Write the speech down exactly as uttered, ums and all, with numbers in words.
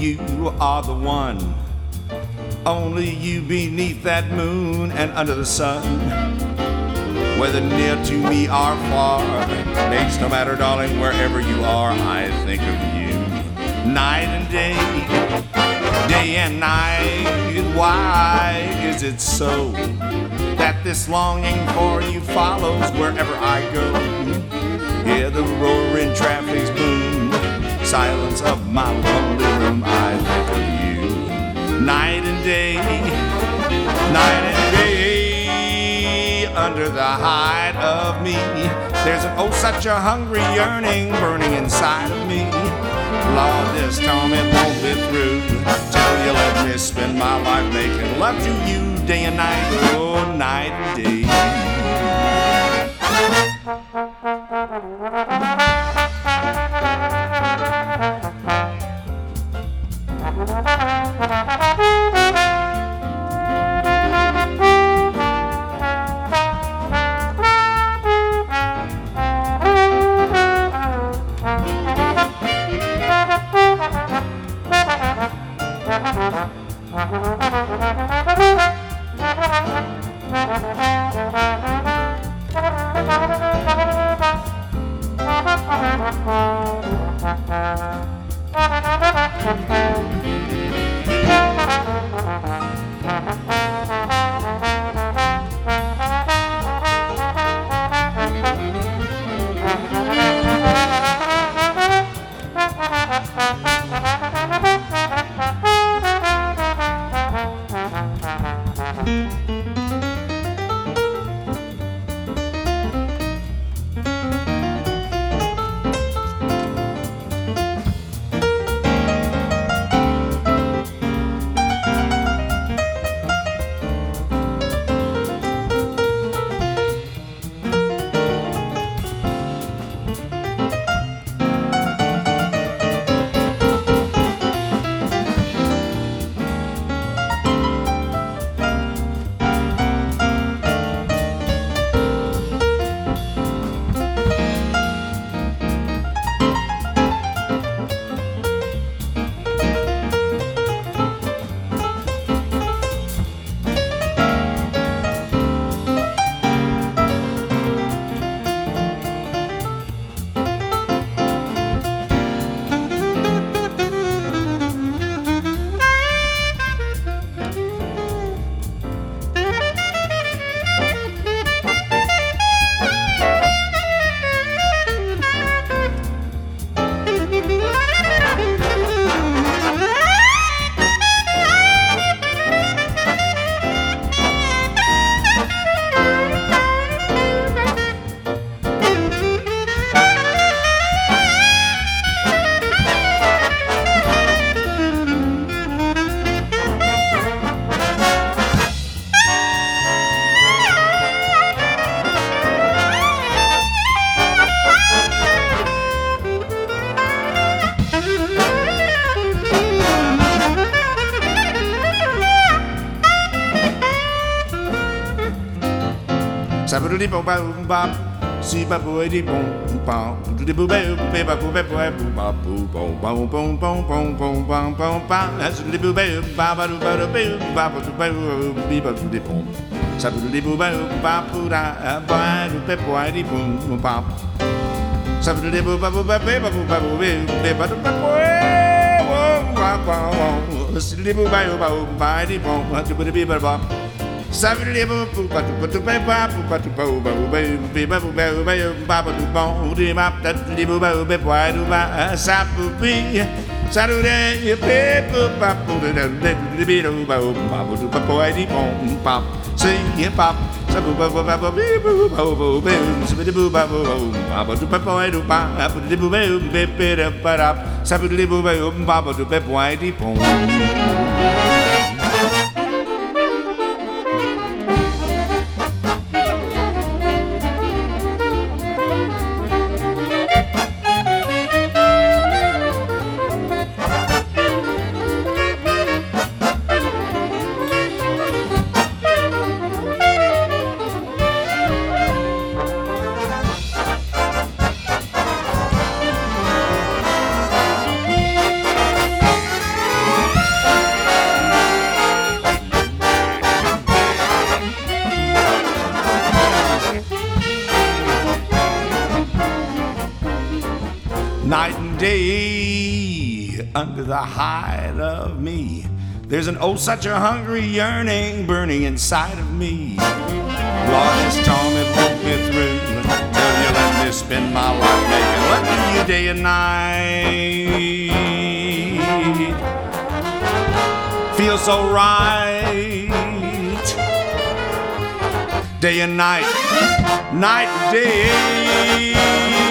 you are the one. Only you beneath that moon and under the sun. Whether near to me or far, makes no matter, darling, wherever you are, I think of you. Night and day, day and night, why is it so that this longing for you follows wherever I go? Hear the roaring traffic's boom, silence of my lonely room, I think of you. Night and day, night and day, under the hide of me, there's an oh such a hungry yearning burning inside of me. Lord, this torment won't be through till you let me spend my life making love to you day and night, oh night and day. Sabudi bom bom bom, si babu di bom bom, di bu be be babu be boy babu bom bom bom bom bom bom bom bom bom, sabudi bu be babu babu be babu babu be babu di bom, sabudi bu be babu da babu be boy di bom bom, sabudi bu babu be babu babu be be babu boy bom bom, sabudi bu be babu babu di bom, sabudi be babu. Sabidi boo boo ba boo boo ba ba boo ba boo ba boo ba boo ba boo ba boo ba boo boo di ma da di boo ba boo ba boo ba sa boo bi sa do de be boo ba boo da da di be do ba boo ba boo ba boo di bom pop sing hip hop sa boo ba ba ba bi boo ba boo ba sabidi boo ba boo ba boo ba boo do ba boo di boo ba be be da ba da sabidi boo ba ba boo ba boo di bom. day, under the hide of me, there's an oh such a hungry yearning burning inside of me. Lord, this torment won't get through till you let me spend my life making love to you day and night. Feels so right, day and night, night and day.